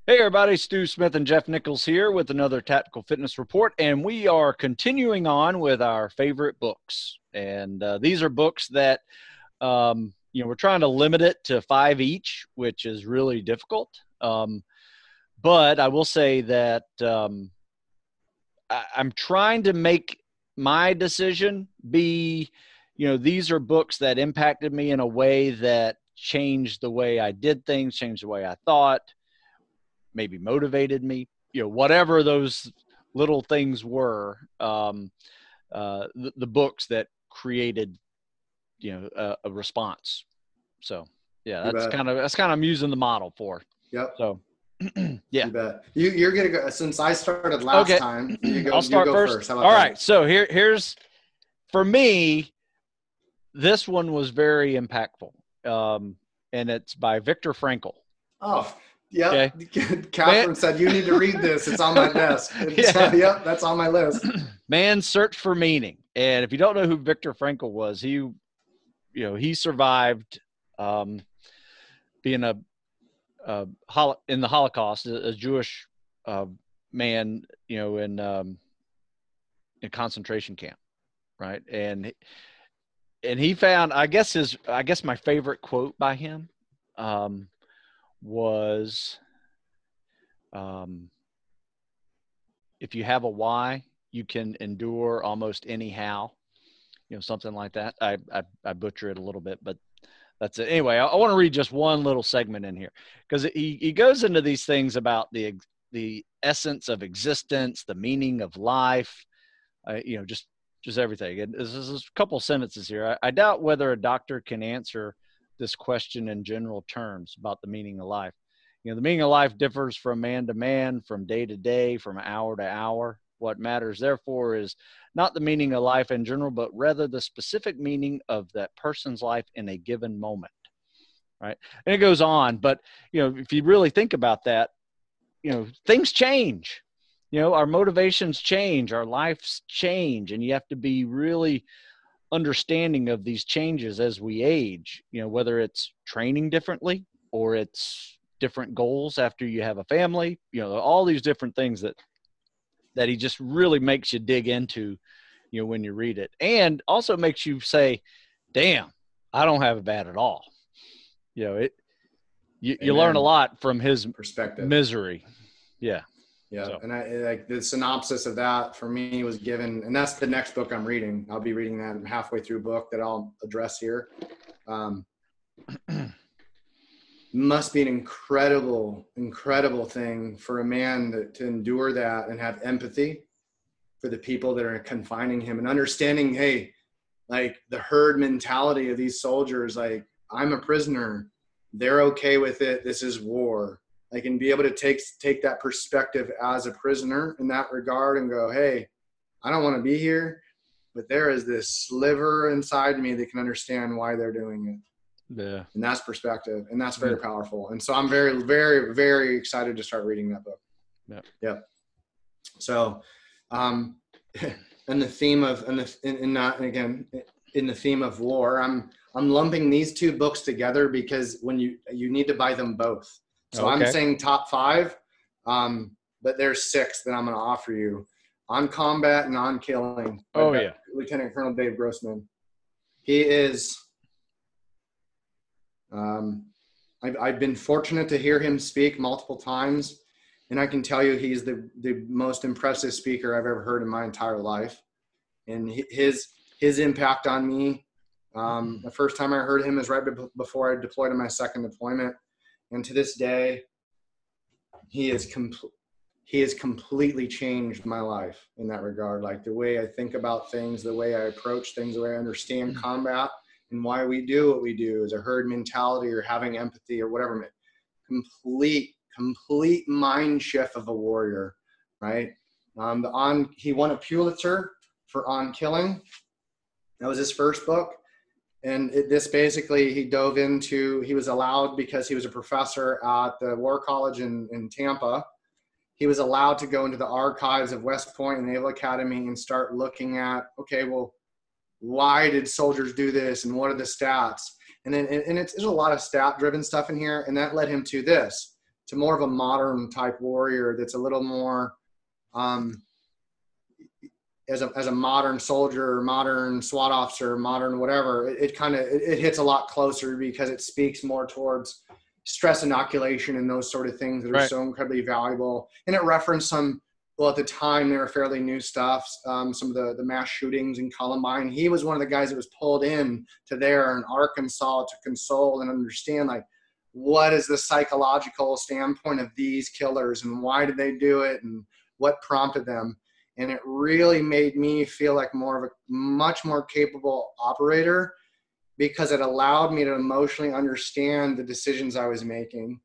Hey everybody, Stu Smith and Jeff Nichols here with another Tactical Fitness Report, and we are continuing on with our favorite books. And these are books that, we're trying to limit it to five each, which is really difficult. But I will say that I'm trying to make my decision be, these are books that impacted me in a way that changed the way I did things, changed the way I thought, maybe motivated me, whatever those little things were, the books that created, a response. So yeah, You bet. that's kind of I'm using the model for. Yep. So yeah. You bet. You're gonna go since I started last Okay. time. I'll You start go first. first. How about All that? right. So here's for me, this one was very impactful. And it's by Viktor Frankl. Oh, yep. Okay. Man, Catherine said you need to read this. It's on my desk. yeah. Yep, that's on my list. Man's Search for Meaning. And if you don't know who Viktor Frankl was, he survived being in the Holocaust, a Jewish man, in concentration camp, right? And he found, I guess my favorite quote by him was, if you have a why, you can endure almost anyhow. Something like that. I butcher it a little bit, but that's it. Anyway, I want to read just one little segment in here because he goes into these things about the essence of existence, the meaning of life, just everything. And this is a couple sentences here. I doubt whether a doctor can answer this question in general terms about the meaning of life. The meaning of life differs from man to man, from day to day, from hour to hour. What matters, therefore, is not the meaning of life in general, but rather the specific meaning of that person's life in a given moment. Right. And it goes on. But, if you really think about that, things change. Our motivations change, our lives change, and you have to be really understanding of these changes as we age, whether it's training differently or it's different goals after you have a family, all these different things that he just really makes you dig into, when you read it, and also makes you say, damn, I don't have it bad at all. You learn a lot from his Perspective. misery. Yeah. Yeah. So. And I like the synopsis of that for me was given, and that's the next book I'm reading. I'll be reading that. I'm halfway through a book that I'll address here. Must be an incredible thing for a man to endure that and have empathy for the people that are confining him and understanding, hey, like the herd mentality of these soldiers, like I'm a prisoner, they're okay with it, this is war. I can be able to take that perspective as a prisoner in that regard and go, hey, I don't want to be here, but there is this sliver inside me that can understand why they're doing it. Yeah. And that's perspective, and that's very powerful. And so I'm very, very, very excited to start reading that book. Yeah. Yep. So, and the theme of, in the theme of war, I'm lumping these two books together because when you need to buy them both. So okay. I'm saying top five, but there's six that I'm going to offer you: On Combat and On Killing. Oh yeah. Lieutenant Colonel Dave Grossman. He is. I've been fortunate to hear him speak multiple times, and I can tell you he's the most impressive speaker I've ever heard in my entire life. And his impact on me, the first time I heard him is right before I deployed in my second deployment, and to this day, he has completely changed my life in that regard. Like the way I think about things, the way I approach things, the way I understand combat. And why we do what we do is a herd mentality or having empathy or whatever. Complete mind shift of a warrior, right? He won a Pulitzer for On Killing. That was his first book. And this basically, he dove into, he was allowed, because he was a professor at the War College in Tampa, he was allowed to go into the archives of West Point and Naval Academy and start looking at, okay, well, why did soldiers do this and what are the stats? And then, and it's a lot of stat driven stuff in here. And that led him to to more of a modern type warrior that's a little more as a modern soldier, modern SWAT officer, modern whatever, it hits a lot closer because it speaks more towards stress inoculation and those sort of things that are Right. so incredibly valuable. And it referenced some, well, at the time they were fairly new stuff. Some of the mass shootings in Columbine. He was one of the guys that was pulled in to there in Arkansas to console and understand, like, what is the psychological standpoint of these killers and why did they do it and what prompted them. And it really made me feel like more of a much more capable operator, because it allowed me to emotionally understand the decisions I was making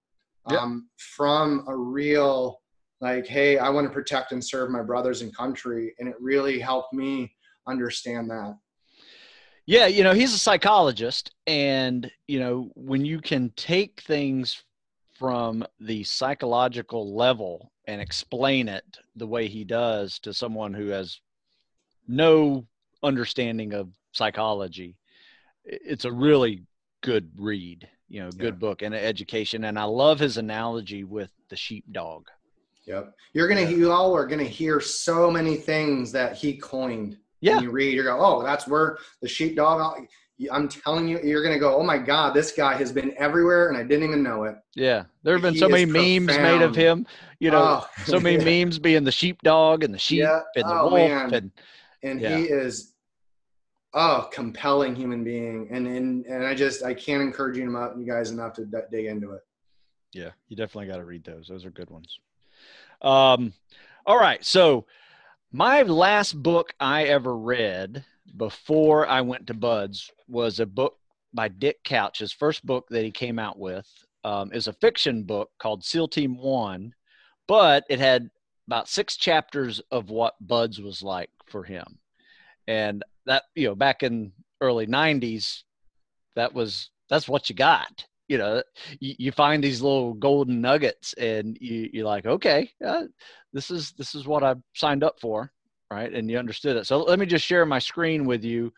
from a real, like, hey, I want to protect and serve my brothers and country. And it really helped me understand that. Yeah, he's a psychologist, and when you can take things from the psychological level and explain it the way he does to someone who has no understanding of psychology, it's a really good read, good book and education. And I love his analogy with the sheepdog. Yep. You all are going to hear so many things that he coined. Yeah. When you read, you go, oh, that's where the sheepdog, I'm telling you, you're going to go, oh my God, this guy has been everywhere and I didn't even know it. Yeah. There have been so many memes made of him, so many memes being the sheepdog and the sheep and the wolf. Man. And he is compelling human being. And I can't encourage you guys enough to dig into it. Yeah. You definitely got to read those. Those are good ones. All right. So my last book I ever read before I went to Buds was a book by Dick Couch. His first book that he came out with is a fiction book called SEAL Team 1, but it had about 6 chapters of what Buds was like for him. And that, back in early 90s, that's what you got. You find these little golden nuggets and you're like, okay, this is what I've signed up for. Right. And you understood it. So let me just share my screen with you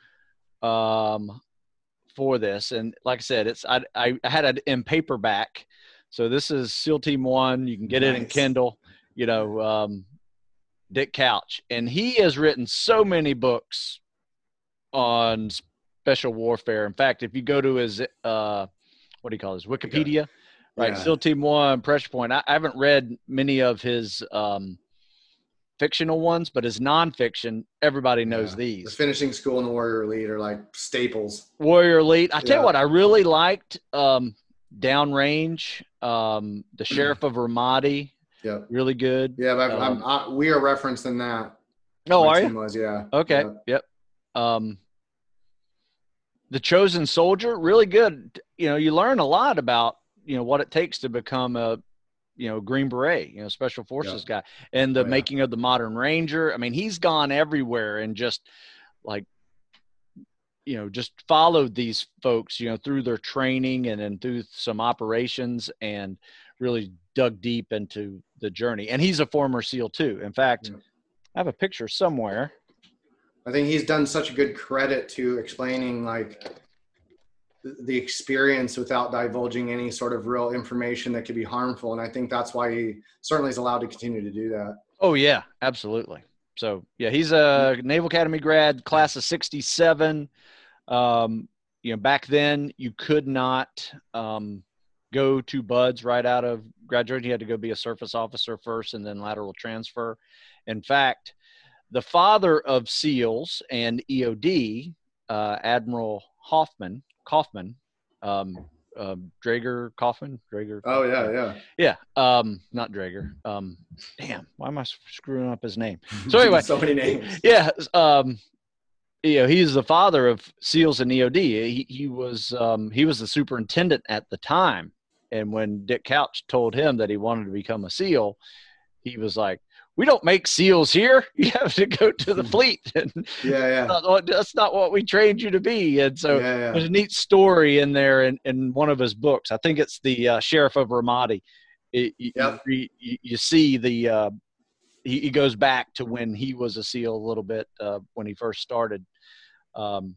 for this. And like I said, I had it in paperback. So this is SEAL Team 1. You can get it in Kindle, Dick Couch. And he has written so many books on special warfare. In fact, if you go to his what do you call this? Wikipedia, right? SEAL Team 1, Pressure Point. I haven't read many of his fictional ones, but his nonfiction, everybody knows these. The Finishing School and the Warrior Elite are like staples. Warrior Elite. I tell you what, I really liked Downrange, the Sheriff of Ramadi. Yeah. Really good. Yeah, but we are referencing that. Oh, are you? Was, yeah. Okay. Yep. The Chosen Soldier, really good. You learn a lot about, what it takes to become a, Green Beret, Special Forces guy, and the making of the Modern Ranger. I mean, he's gone everywhere and just like, just followed these folks, through their training and then through some operations and really dug deep into the journey. And he's a former SEAL too. In fact, I have a picture somewhere. I think he's done such a good credit to explaining like the experience without divulging any sort of real information that could be harmful. And I think that's why he certainly is allowed to continue to do that. Oh yeah, absolutely. So yeah, he's a Naval Academy grad, class of 67. Back then you could not go to Buds right out of graduating. You had to go be a surface officer first and then lateral transfer. In fact, the father of SEALs and EOD, Admiral Kaufman, Drager Kaufman. Oh yeah. Yeah. Not Drager. Damn. Why am I screwing up his name? So anyway, so many names. Yeah. He's the father of SEALs and EOD. He was the superintendent at the time, and when Dick Couch told him that he wanted to become a SEAL, he was like, we don't make SEALs here. You have to go to the fleet. And that's not what we trained you to be. And so there's a neat story in there in one of his books. I think it's the Sheriff of Ramadi. You see he goes back to when he was a SEAL a little bit when he first started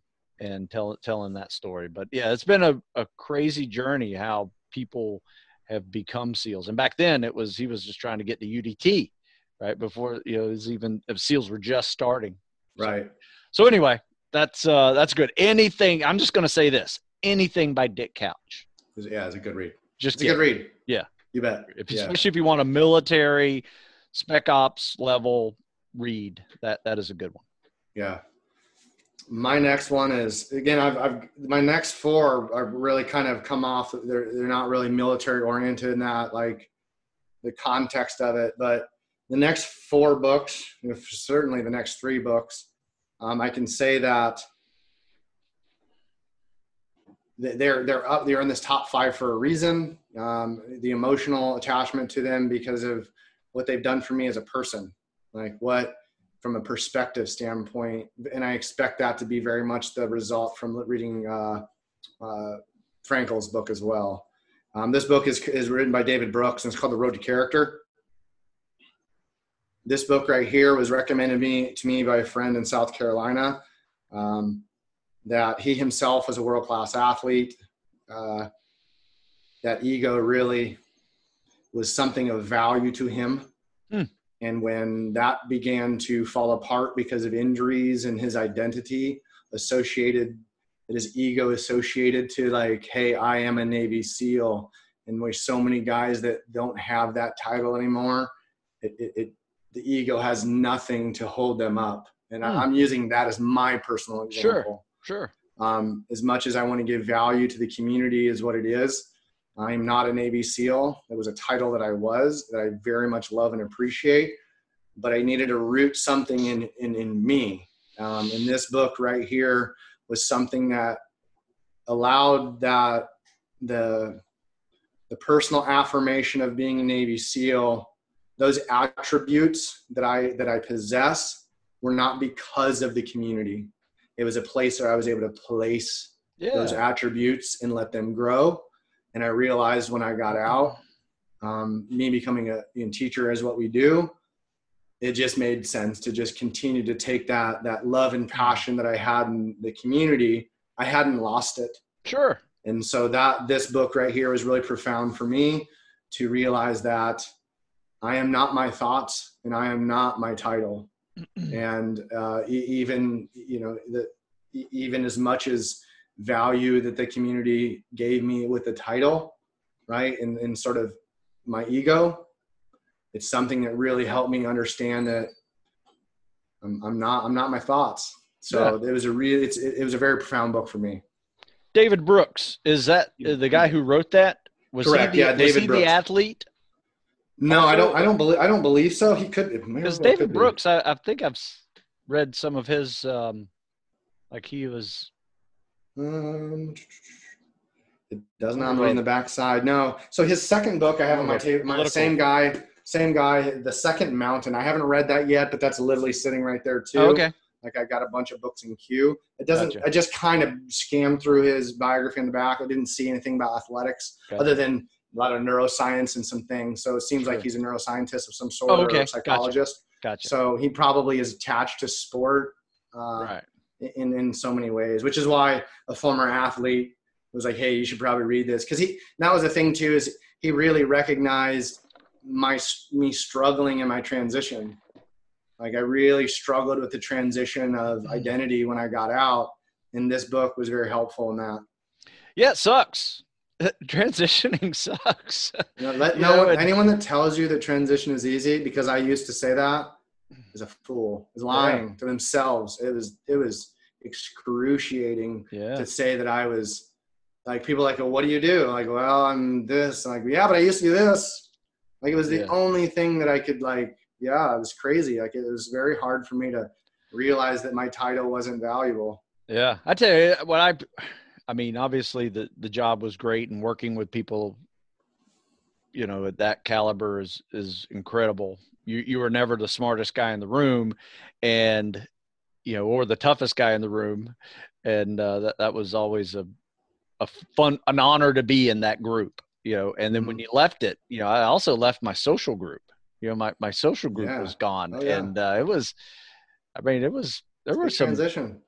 and telling that story. But yeah, it's been a crazy journey how people have become SEALs. And back then he was just trying to get to UDT, right? Before, it was even, if SEALs were just starting. Right. So anyway, that's good. Anything, I'm just going to say this, anything by Dick Couch. Yeah, it's a good read. Just it's a good read. Yeah. You bet. Especially if you want a military spec ops level read, that is a good one. Yeah. My next one is, again, my next four are really kind of come off. They're not really military oriented in that, like the context of it, but the next four books, certainly the next three books, I can say that they're in this top five for a reason. The emotional attachment to them because of what they've done for me as a person, like what, from a perspective standpoint. And I expect that to be very much the result from reading Frankel's book as well. This book is written by David Brooks, and it's called The Road to Character. This book right here was recommended to me by a friend in South Carolina, that he himself was a world-class athlete. That ego really was something of value to him. And when that began to fall apart because of injuries and his identity his ego associated to, like, hey, I am a Navy SEAL, and there's so many guys that don't have that title anymore, the ego has nothing to hold them up. And I'm using that as my personal example. Sure. As much as I want to give value to the community is what it is. I'm not a Navy SEAL. It was a title that I very much love and appreciate, but I needed to root something in me. And this book right here was something that allowed that the personal affirmation of being a Navy SEAL, those attributes that I possess were not because of the community. It was a place where I was able to place those attributes and let them grow. And I realized when I got out, me becoming a teacher is what we do. It just made sense to just continue to take that love and passion that I had in the community. I hadn't lost it. Sure. And so this book right here was really profound for me to realize that I am not my thoughts and I am not my title. And even as much as value that the community gave me with the title, right, and sort of my ego, it's something that really helped me understand that I'm not my thoughts. So it was a very profound book for me. David Brooks, is that the guy who wrote that? Correct. David Brooks. Was he the athlete? No, also? I don't believe so. He could, because David Brooks, I think I've read some of his, like he was. It does not read in the backside. No. So his second book I have on my table, same guy, The Second Mountain. I haven't read that yet, but that's literally sitting right there too. Oh, okay. Like I got a bunch of books in queue. It doesn't. Gotcha. I just kind of scanned through his biography in the back. I didn't see anything about athletics other than a lot of neuroscience and some things. So it seems like he's a neuroscientist of some sort or a psychologist. Gotcha. So he probably is attached to sport in so many ways, which is why a former athlete was like, hey, you should probably read this. Because that was the thing too, is he really recognized me struggling in my transition. Like I really struggled with the transition of identity when I got out. And this book was very helpful in that. Yeah, it sucks. Transitioning sucks. Anyone that tells you that transition is easy, because I used to say that, is a fool. Is lying to themselves. It was excruciating to say that I was like, people like, well, what do you do? I'm like, well, I'm this. I'm like, yeah, but I used to do this. Like it was the only thing that I could it was crazy. Like it was very hard for me to realize that my title wasn't valuable. Yeah. I tell you what, I mean, obviously the job was great, and working with people, at that caliber is incredible. You were never the smartest guy in the room and, or the toughest guy in the room. And that was always an honor to be in that group, and then when you left it, I also left my social group, my social group was gone. And there were some transition.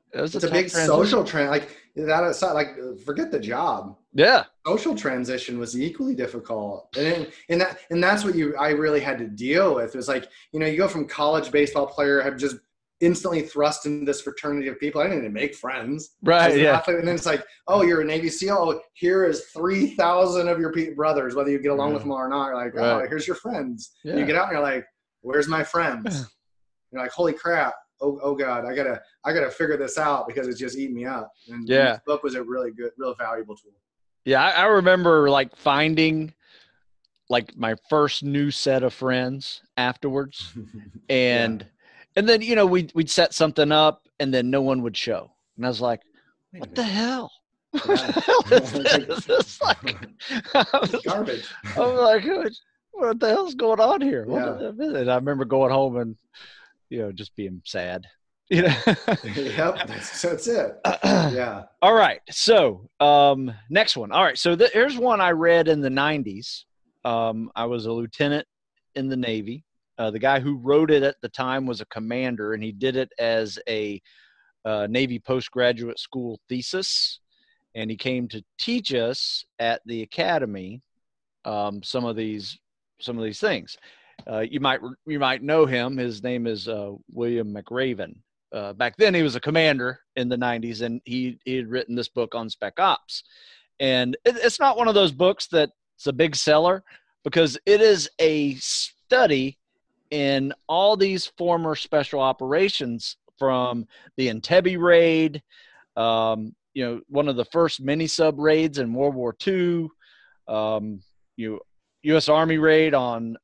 It was a It's a tough big transition. social trend. Like that aside, like forget the job. Yeah. Social transition was equally difficult, and that's what I really had to deal with. It was like, you go from college baseball player, have just instantly thrust into this fraternity of people. I didn't even make friends as Right. an Yeah. athlete, and then it's like, oh, you're a Navy SEAL. Oh, here is 3,000 of your brothers, whether you get along with Yeah. them or not. You're like, oh, Right. here's your friends. And you Yeah. get out and you're like, where's my friends? You're like, holy crap. Oh God, I gotta figure this out because it's just eating me up. And this Yeah. book was a really good, real valuable tool. Yeah. I remember like finding like my first new set of friends afterwards. Yeah. And then, we'd set something up and then no one would show. And I was like, Wait a what the minute. hell? What Yeah. the hell is It's like, this? It's like, it's garbage. I'm like, what the hell's going on here? What Yeah. is it? And I remember going home and, just being sad, you know? Yep. That's it. Yeah. All right. So, next one. All right. So here's one I read in the 90s. I was a lieutenant in the Navy. The guy who wrote it at the time was a commander, and he did it as a Navy postgraduate school thesis. And he came to teach us at the academy some of these things. You might know him. His name is William McRaven. Back then, he was a commander in the 90s, and he had written this book on Spec Ops. And it's not one of those books that's a big seller because it is a study in all these former special operations from the Entebbe raid, one of the first mini sub raids in World War II, U.S. Army raid on,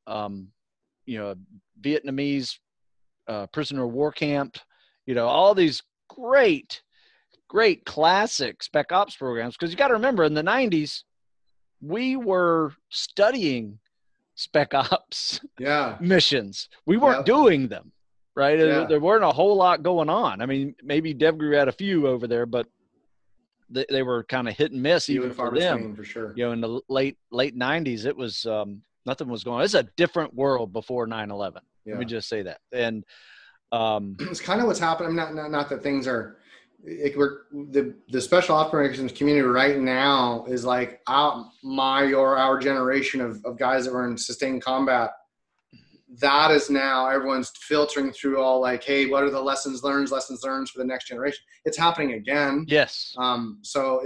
Vietnamese prisoner of war camp, all these great classic Spec Ops programs. Because you got to remember, in the 90s, we were studying Spec Ops Yeah. missions. We weren't Yep. doing them, right? Yeah. There weren't a whole lot going on. I mean, maybe DevGru had a few over there, but they were kind of hit and miss Few even and far for them. between, for sure. In the late 90s, it was nothing was going on. It's a different world before 9/11. Yeah. Let me just say that. And it's kind of what's happening. Not that things are. The special operations community right now is like our generation of guys that were in sustained combat. That is now everyone's filtering through all like, hey, what are the lessons learned for the next generation? It's happening again. yes, So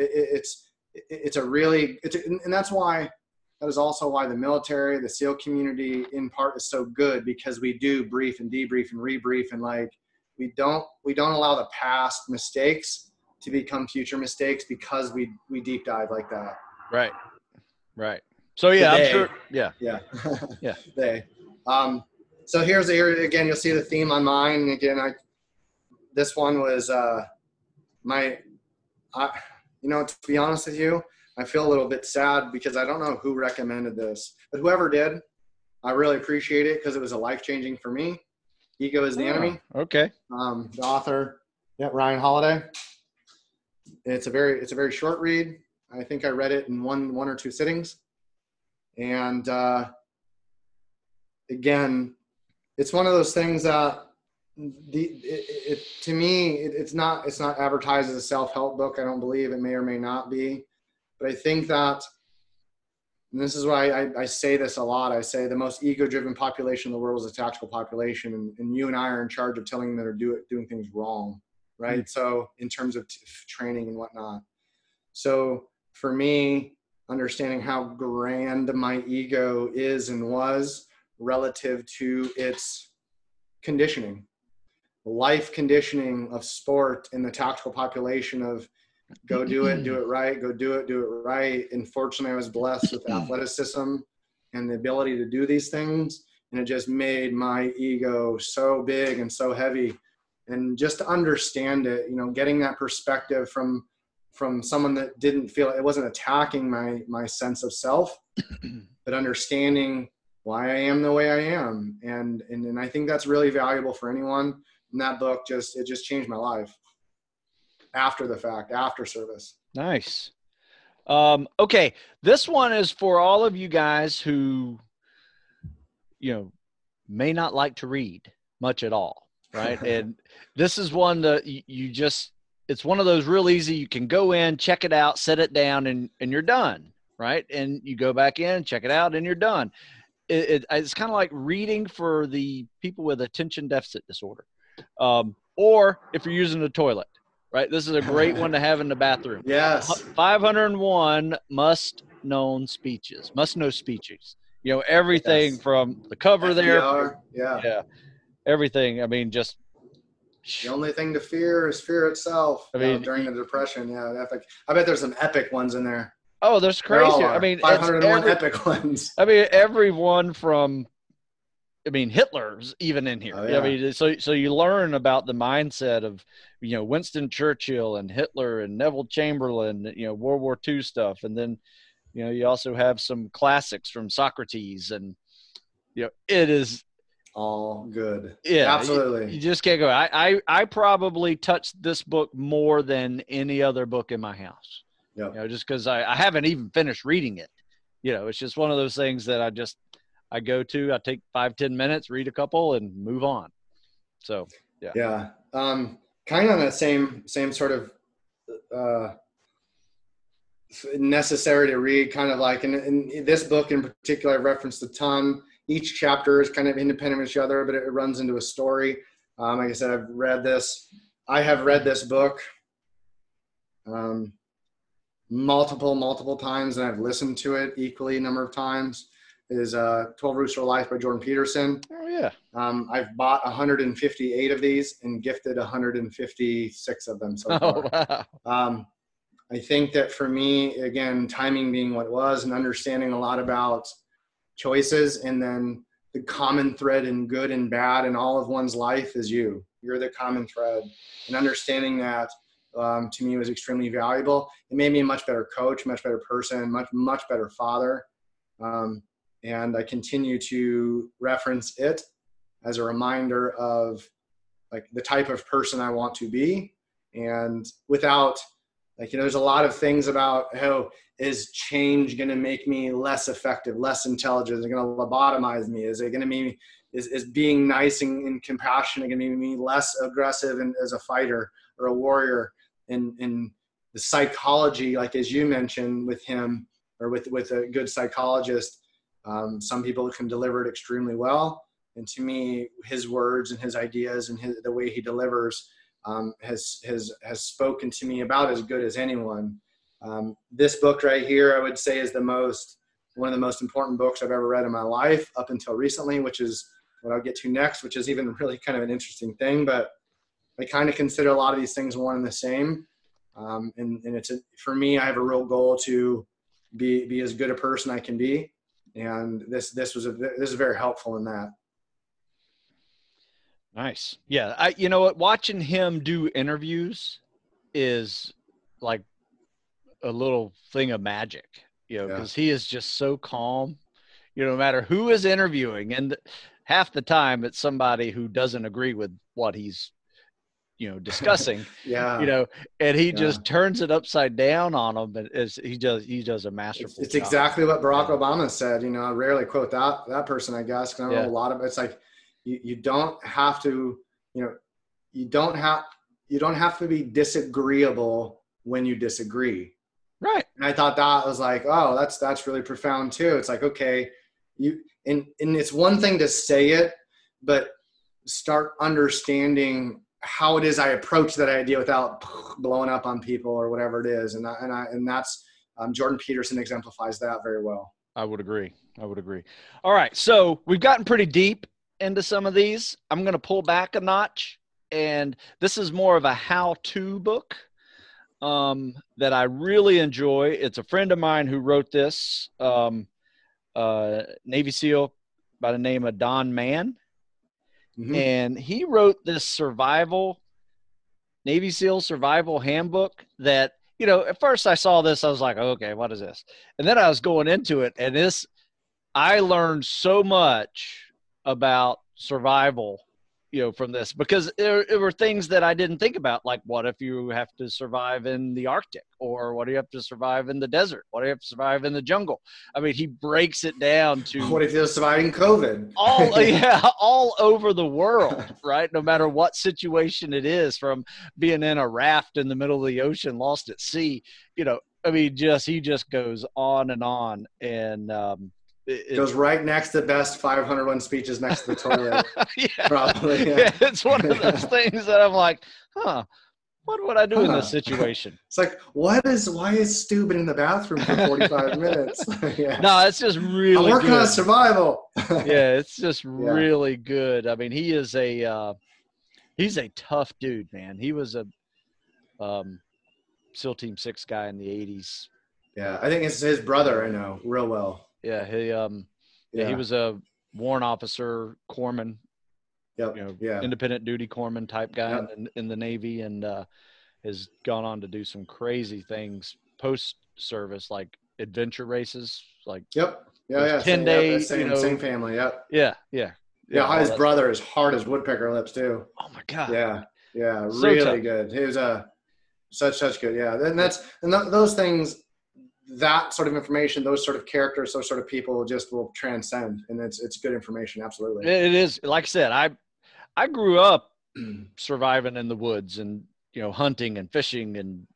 and that's why, that is also why the military, the SEAL community in part is so good, because we do brief and debrief and rebrief, and like we don't allow the past mistakes to become future mistakes because we deep dive like that. Right. So yeah, I'm sure. Yeah. Yeah. Yeah. So here again, you'll see the theme on mine. And again, this one was to be honest with you, I feel a little bit sad because I don't know who recommended this, but whoever did, I really appreciate it because it was a life-changing for me. Ego is the Enemy. Okay. The author, Ryan Holiday. It's a very short read. I think I read it in one or two sittings. And again, it's one of those things that to me, it's not advertised as a self-help book. I don't believe it may or may not be, but I think that, and this is why I say this a lot, I say the most ego-driven population in the world is a tactical population, and you and I are in charge of telling them that are doing things wrong, right? Mm-hmm. So in terms of training and whatnot. So for me, understanding how grand my ego is and was relative to its conditioning, life conditioning of sport in the tactical population of go do it right, go do it right. And fortunately, I was blessed with athleticism and the ability to do these things. And it just made my ego so big and so heavy. And just to understand it, getting that perspective from someone that didn't feel it wasn't attacking my sense of self, but understanding why I am the way I am. And I think that's really valuable for anyone. And that book just changed my life after the fact, after service. Nice. Okay. This one is for all of you guys who, may not like to read much at all. Right. And this is one that you just it's one of those real easy. You can go in, check it out, set it down, and you're done, right? And you go back in, check it out, and you're done. It's kind of like reading for the people with attention deficit disorder, or if you're using the toilet, right? This is a great one to have in the bathroom. Yes. 501 must know speeches. You know, everything from the cover FDR, there. Yeah. Everything. I mean, just. The only thing to fear is fear itself. I mean, during the Depression, I bet there's some epic ones in there. Oh, there's crazy. I mean, 501 epic ones. I mean, everyone from, Hitler's even in here. Oh, yeah. I mean, so you learn about the mindset of, Winston Churchill and Hitler and Neville Chamberlain, World War II stuff. And then, you also have some classics from Socrates, and, it is all good. Yeah, absolutely. You just can't go. I probably touched this book more than any other book in my house. Yeah. Just because I haven't even finished reading it. It's just one of those things that I go to. I take 5-10 minutes, read a couple, and move on. So yeah. Yeah. Kind of on that same sort of necessary to read, kind of like in this book in particular, I referenced a ton. Each chapter is kind of independent of each other, but it runs into a story. Like I said, I have read this book multiple times, and I've listened to it equally a number of times. It is 12 Roots for Life by Jordan Peterson. Oh, yeah. I've bought 158 of these and gifted 156 of them so far. Oh, wow. I think that for me, again, timing being what it was, and understanding a lot about choices, and then the common thread in good and bad in all of one's life is you're the common thread, and understanding that to me was extremely valuable. It made me a much better coach, much better person, much better father, and I continue to reference it as a reminder of like the type of person I want to be. And without there's a lot of things about is change going to make me less effective, less intelligent? Is it going to lobotomize me? Is it going to be, is being nice and compassionate going to make me less aggressive and as a fighter or a warrior? And the psychology, like as you mentioned with him or with a good psychologist, some people can deliver it extremely well. And to me, his words and his ideas and the way he delivers has spoken to me about as good as anyone. This book right here, I would say, is one of the most important books I've ever read in my life up until recently, which is what I'll get to next, which is even really kind of an interesting thing. But I kind of consider a lot of these things one and the same. And it's for me, I have a real goal to be as good a person I can be. And this is very helpful in that. Nice. Yeah. You know what? Watching him do interviews is like a little thing of magic, because he is just so calm, no matter who is interviewing. And half the time it's somebody who doesn't agree with what he's, discussing, and he just turns it upside down on them. But he does a masterful It's job. exactly what Barack Obama said. I rarely quote that person, I guess, because I don't know a lot of it. It's like, you don't have to, you don't have to be disagreeable when you disagree. Right. And I thought that was like, oh, that's really profound too. It's like, okay, and it's one thing to say it, but start understanding how it is I approach that idea without blowing up on people or whatever it is. And that's Jordan Peterson exemplifies that very well. I would agree. All right. So we've gotten pretty deep into some of these. I'm going to pull back a notch, and this is more of a how-to book that I really enjoy. It's a friend of mine who wrote this, Navy SEAL by the name of Don Mann. Mm-hmm. And he wrote this Navy SEAL survival handbook that, at first I saw this, I was like, okay, what is this? And then I was going into it, and I learned so much about survival, from this, because there were things that I didn't think about, like what if you have to survive in the Arctic, or what do you have to survive in the desert? What do you have to survive in the jungle? I mean, he breaks it down to what if you're surviving COVID? all over the world, right? No matter what situation it is, from being in a raft in the middle of the ocean, lost at sea, I mean, he just goes on and on. And, it goes right next to best 501 speeches next to the toilet. Yeah. Probably. Yeah. Yeah, it's one of those things that I'm like, what would I do in this situation? It's like, why is Stu been in the bathroom for 45 minutes? Yeah. No, it's just really I'm working on survival. Yeah, it's just really good. I mean, he's a tough dude, man. He was a SEAL Team 6 guy in the 80s. Yeah, I think it's his brother I know real well. Yeah, he was a warrant officer, corpsman, independent duty corpsman type guy in the Navy, and has gone on to do some crazy things post service, like adventure races, like 10 days. Same family. Yep. Yeah. His brother is hard as woodpecker lips too. Oh my God. Yeah, So really tough. good. He was such good. Yeah, and those things. That sort of information, those sort of characters, those sort of people just will transcend, and it's good information. Absolutely. It is. Like I said, I grew up surviving in the woods and, hunting and fishing, and,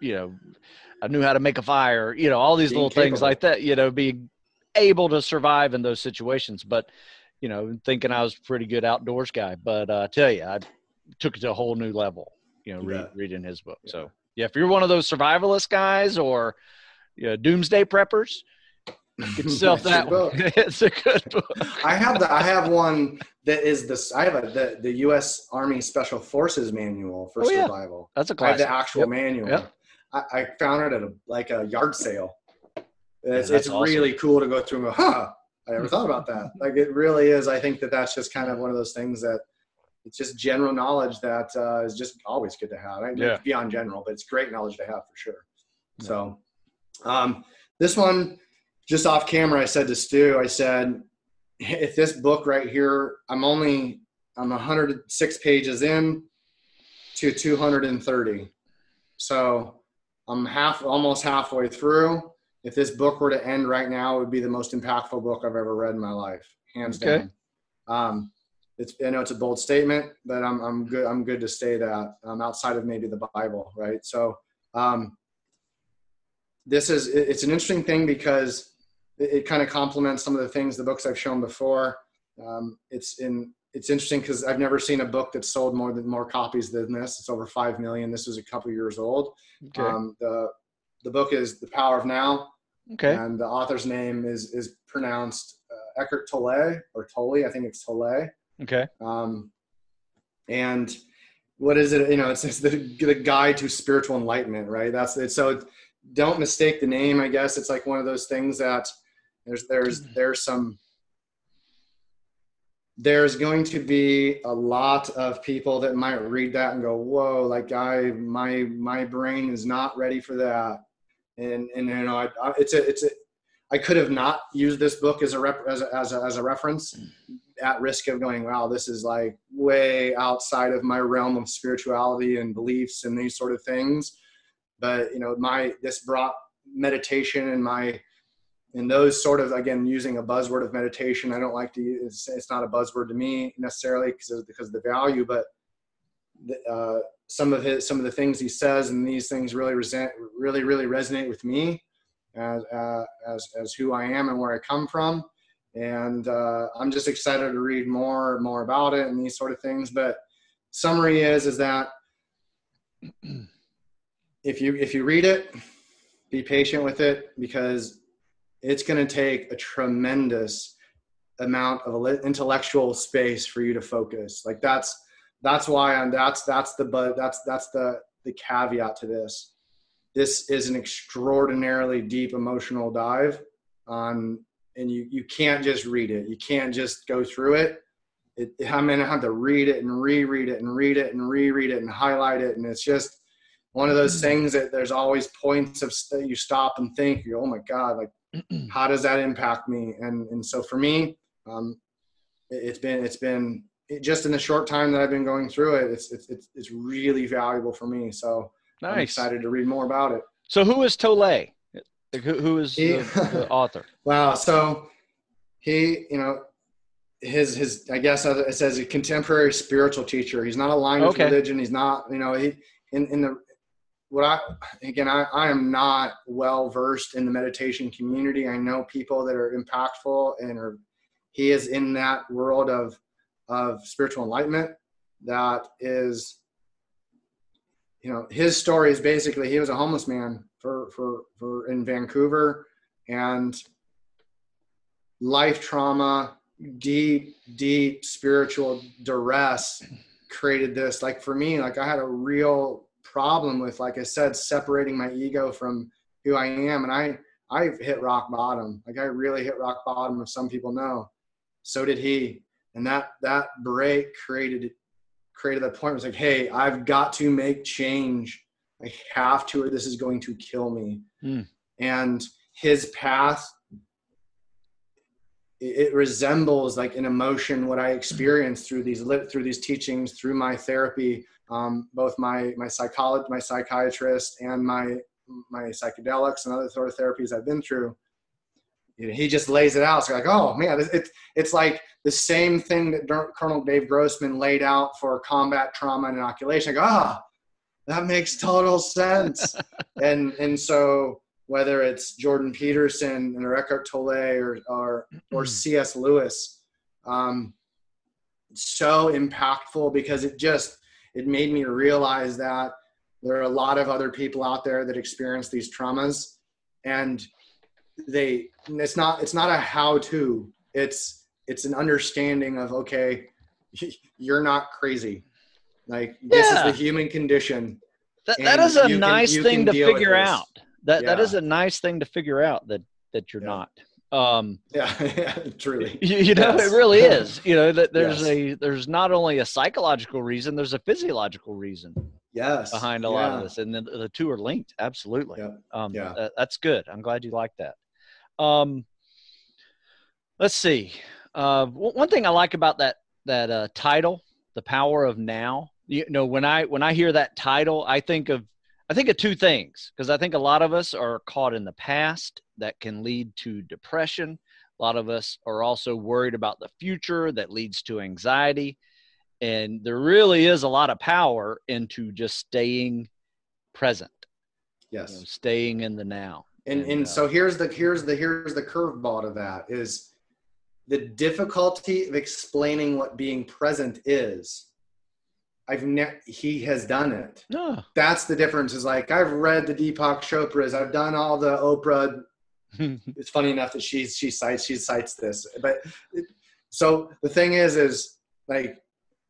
I knew how to make a fire, all these little things like that, being able to survive in those situations, but, thinking I was a pretty good outdoors guy, but I tell you, I took it to a whole new level, reading his book. Yeah. So yeah, if you're one of those survivalist guys or, doomsday preppers, get yourself that book. It's a good book. I have one that is the U.S. Army Special Forces manual for survival. That's a classic. I have the actual manual. Yep. I found it at a yard sale. It's awesome. Really cool to go through and go, I never thought about that. Like, it really is. I think that's just kind of one of those things that it's just general knowledge that is just always good to have. It's beyond general, but it's great knowledge to have for sure. Yeah. So this one, just off camera, I said to Stu, if this book right here, I'm 106 pages in to 230. So I'm almost halfway through. If this book were to end right now, it would be the most impactful book I've ever read in my life, hands down. I know it's a bold statement, but I'm good to say that, outside of maybe the Bible, right? So it's an interesting thing because it kind of complements some of the things, the books I've shown before. It's interesting because I've never seen a book that sold more copies than this. It's over 5 million. This was a couple years old. Okay. The book is The Power of Now. Okay. And the author's name is pronounced Eckhart Tolle, or Tolle. I think it's Tolle. Okay. And what is it? It's the guide to spiritual enlightenment, right? That's it. So don't mistake the name. I guess it's like one of those things that there's going to be a lot of people that might read that and go, whoa, like my brain is not ready for that. And I could have not used this book as a reference, at risk of going, wow, this is like way outside of my realm of spirituality and beliefs and these sort of things. But this brought meditation and those sort of, again, using a buzzword of meditation. I don't like to use, it's not a buzzword to me necessarily because of the value, but some of the things he says and these things really resonate with me as who I am and where I come from. And I'm just excited to read more about it and these sort of things. But summary is that if you read it, be patient with it, because it's going to take a tremendous amount of intellectual space for you to focus. Like that's why that's the caveat to this. This is an extraordinarily deep emotional dive on, and you can't just read it. You can't just go through it. I'm going to have to read it and reread it and read it and reread it and highlight it. And it's just one of those things that there's always points of you stop and think, oh my God, like, how does that impact me? And so for me, it's been just in the short time that I've been going through it, it's really valuable for me. So Nice. I'm excited to read more about it. So who is Tolle? Who is the author? Wow. So he, his I guess it says a contemporary spiritual teacher. He's not aligned with religion. He's not, I am not well versed in the meditation community. I know people that are impactful he is in that world of spiritual enlightenment. That is, his story is basically, he was a homeless man for in Vancouver, and life trauma, deep spiritual duress created this. Like for me, like I had a real problem with, like I said, separating my ego from who I am. And I've hit rock bottom. Like I really hit rock bottom, as some people know. So did he. And that break created the point where it's like, hey, I've got to make change. I have to, or this is going to kill me. And his path, it resembles like an emotion, what I experienced through these teachings, through my therapy, both my psychiatrist and my psychedelics and other sort of therapies I've been through. He just lays it out. So like, oh man, it's like the same thing that Colonel Dave Grossman laid out for combat trauma and inoculation. I go, that makes total sense. and so whether it's Jordan Peterson and Eckhart Tolle or C.S. Lewis, so impactful, because it made me realize that there are a lot of other people out there that experience these traumas, and it's not a how-to, it's an understanding of, okay, you're not crazy. Like this is the human condition. That is a nice thing to figure out. That is a nice thing to figure out, that you're not. Truly. It really is. That there's not only a psychological reason, there's a physiological reason. Behind a lot of this, and the two are linked. Absolutely. That's good. I'm glad you like that. Let's see. One thing I like about that title, "The Power of Now." When I hear that title, I think of two things, because I think a lot of us are caught in the past that can lead to depression. A lot of us are also worried about the future that leads to anxiety. And there really is a lot of power into just staying present. Yes. Staying in the now. And so here's the curveball to that, is the difficulty of explaining what being present is. He has done it. No. That's the difference. Is like, I've read the Deepak Chopras. I've done all the Oprah. It's funny enough that she cites this, but so the thing is like,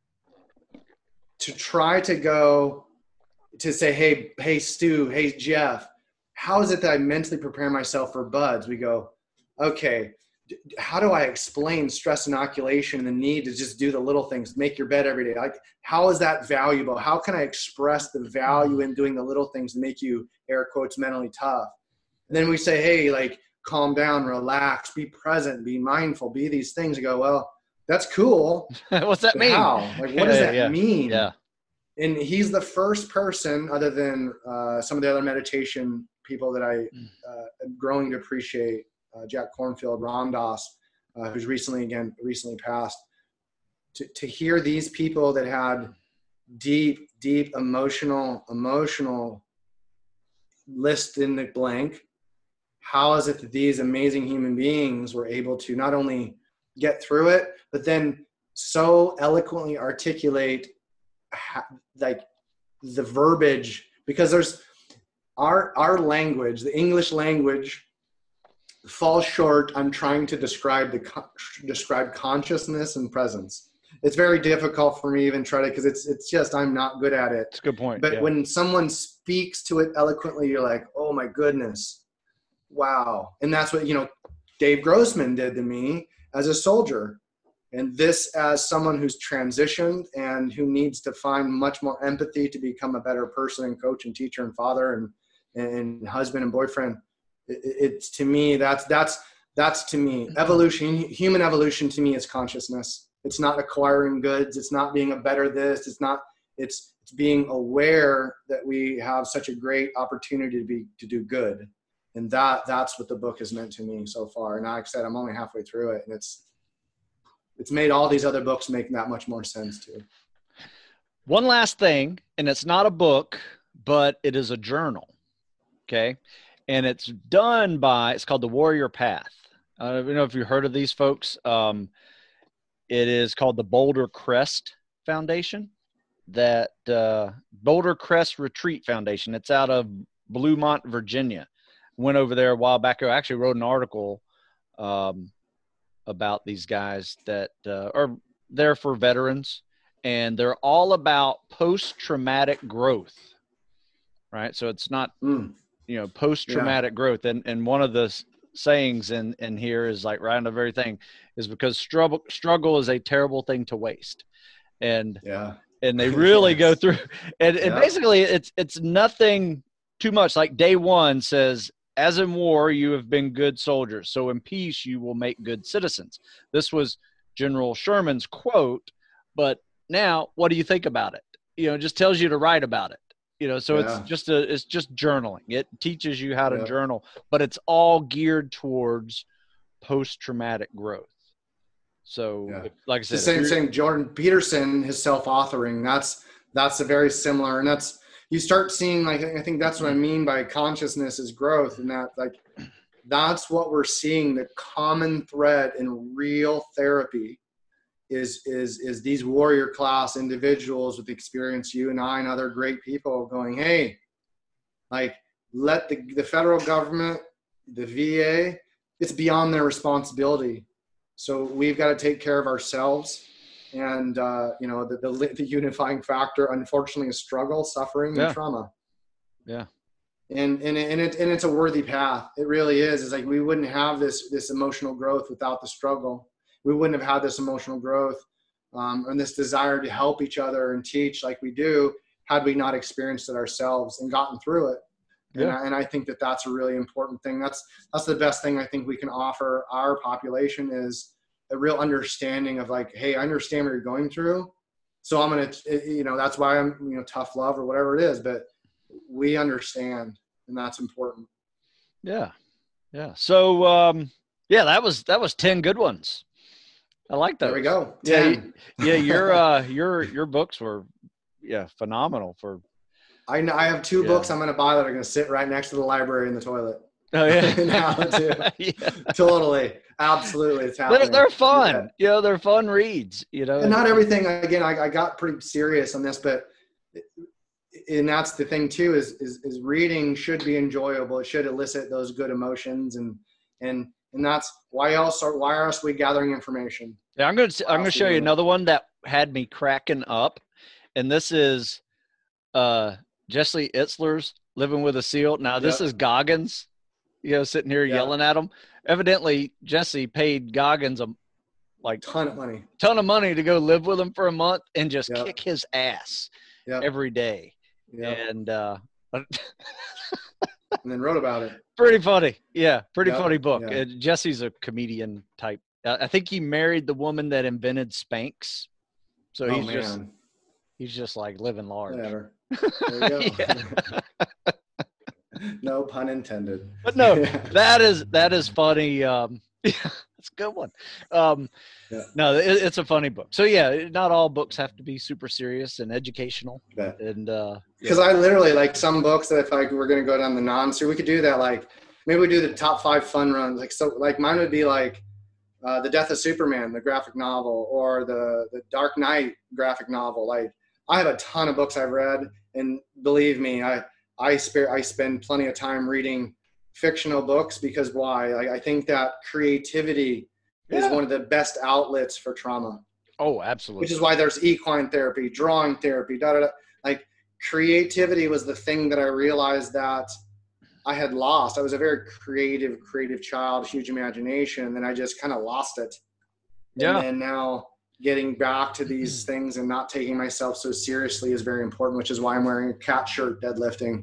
to try to go to say, hey, Stu, hey, Jeff, how is it that I mentally prepare myself for buds? We go, okay, how do I explain stress inoculation and the need to just do the little things, make your bed every day? Like, how is that valuable? How can I express the value in doing the little things to make you, air quotes, mentally tough? And then we say, hey, like, calm down, relax, be present, be mindful, be these things. You go, well, that's cool. What's that mean? How? Like, what does that mean? Yeah. And he's the first person, other than some of the other meditation people that I am growing to appreciate, Jack Kornfield, Ram Dass, who's recently passed, to hear these people that had deep emotional list in the blank. How is it that these amazing human beings were able to not only get through it, but then so eloquently articulate like the verbiage? Because there's our language, the English language, falls short on trying to describe consciousness and presence. It's very difficult for me even try to, because it's just, I'm not good at it. It's a good point. But when someone speaks to it eloquently, you're like, oh my goodness, wow. And that's what, Dave Grossman did to me as a soldier. And this as someone who's transitioned and who needs to find much more empathy to become a better person and coach and teacher and father and husband and boyfriend. It's to me, that's to me, evolution, human evolution to me is consciousness. It's not acquiring goods. It's not being a better this. It's being aware that we have such a great opportunity to do good. And that's what the book has meant to me so far. And like I said, I'm only halfway through it, and it's made all these other books make that much more sense too. One last thing, and it's not a book, but it is a journal. Okay. And it's called The Warrior Path. I don't know if you've heard of these folks. It is called the Boulder Crest Foundation, Boulder Crest Retreat Foundation. It's out of Bluemont, Virginia. Went over there a while back. I actually wrote an article about these guys that are there for veterans, and they're all about post-traumatic growth, right? So it's not, post-traumatic growth. And one of the sayings in here is like right on the very thing is because struggle is a terrible thing to waste. And they really go through and basically it's nothing too much. Like day one says, as in war, you have been good soldiers. So in peace, you will make good citizens. This was General Sherman's quote, but now what do you think about it? It just tells you to write about it. So it's just journaling. It teaches you how to journal, but it's all geared towards post-traumatic growth. So like I said, it's the same thing. Jordan Peterson, his self-authoring, that's a very similar, and that's, you start seeing, like, I think that's what I mean by consciousness is growth. And that's what we're seeing. The common thread in real therapy is these warrior class individuals with experience, you and I and other great people going, hey, like, let the federal government, the VA, it's beyond their responsibility. So we've got to take care of ourselves. And, the unifying factor, unfortunately, is struggle, suffering, and trauma. Yeah. And it's a worthy path. It really is. It's like, we wouldn't have this emotional growth without the struggle. We wouldn't have had this emotional growth and this desire to help each other and teach like we do had we not experienced it ourselves and gotten through it. Yeah. And I think that's a really important thing. That's the best thing I think we can offer our population is a real understanding of like, hey, I understand what you're going through. So I'm going to, that's why I'm, tough love or whatever it is, but we understand, and that's important. Yeah. Yeah. So, that was 10 good ones. I like those. There we go. 10. Yeah. Your books were, phenomenal for. I have 2 books I'm going to buy that are going to sit right next to the library in the toilet. Oh yeah. Now too. Totally. Absolutely. It's happening. They're fun. They're fun reads, And not everything, again, I got pretty serious on this, but and that's the thing too, is reading should be enjoyable. It should elicit those good emotions. And that's why are we gathering information? Yeah. I'm going to show you another one that had me cracking up. And this is, Jesse Itzler's Living with a Seal. Now this is Goggins, sitting here yelling at him. Evidently, Jesse paid Goggins a ton of money to go live with him for a month and just kick his ass every day. And and then wrote about it. Pretty funny. Yeah, funny book. Jesse's a comedian type. I think he married the woman that invented Spanx. So he's just like living large. Whatever. There you go. No pun intended. But no, that is funny. It's a good one. No, it's a funny book. So not all books have to be super serious and educational. And because I literally like some books that if we're going to go down the non-series, we could do that. Like maybe we do the top 5 fun runs. Like, so like mine would be like The Death of Superman, the graphic novel, or the Dark Knight graphic novel. Like I have a ton of books I've read, and believe me, I spend plenty of time reading fictional books because why? I think that creativity is one of the best outlets for trauma. Oh, absolutely. Which is why there's equine therapy, drawing therapy, Like creativity was the thing that I realized that I had lost. I was a very creative child, huge imagination, and then I just kind of lost it. Yeah. And then now getting back to these things and not taking myself so seriously is very important, which is why I'm wearing a cat shirt deadlifting.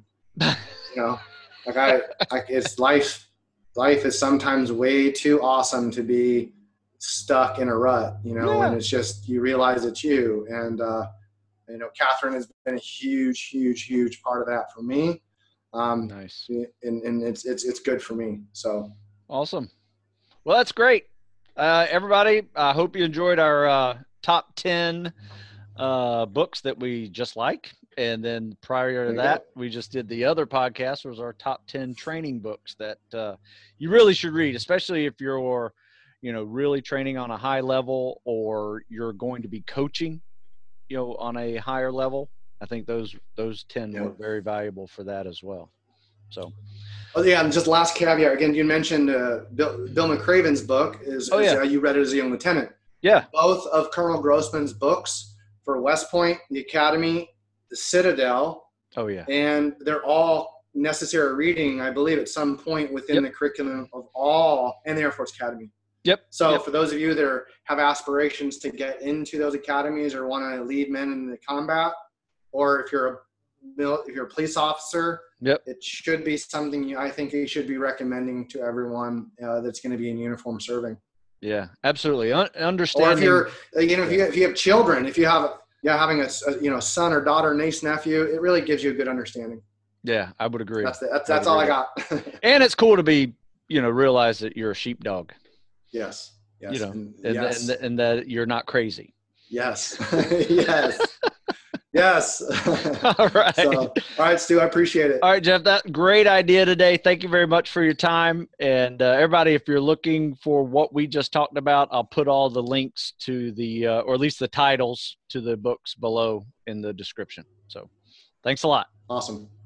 Like it's life is sometimes way too awesome to be stuck in a rut, and Yeah. it's just, you realize it's you. And, Catherine has been a huge, huge, huge part of that for me. Nice. And it's good for me. So Awesome. Well, that's great. Everybody, I hope you enjoyed our top 10 books that we just like. And then prior to that, we just did the other podcast, was our top 10 training books that you really should read, especially if you're, really training on a high level, or you're going to be coaching, on a higher level. I think those 10 were very valuable for that as well. So. Oh yeah, and just last caveat again. You mentioned Bill McRaven's book you read it as a young lieutenant. Yeah. Both of Colonel Grossman's books for West Point, the Academy, the Citadel. Oh yeah. And they're all necessary reading, I believe, at some point within the curriculum of all and the Air Force Academy. Yep. So for those of you that have aspirations to get into those academies or want to lead men in the combat, or if you're a police officer, it should be something I think you should be recommending to everyone that's going to be in uniform serving. Yeah, absolutely. Understanding. Or if you have children, if you have having a son or daughter, niece, nephew, it really gives you a good understanding. Yeah, I would agree. That's all I got. And it's cool to be, realize that you're a sheepdog. Yes. And that you're not crazy. Yes. Yes. Yes. All right. All right, Stu, I appreciate it. All right, Jeff, that great idea today. Thank you very much for your time. And everybody, if you're looking for what we just talked about, I'll put all the links to or at least the titles to the books below in the description. So thanks a lot. Awesome.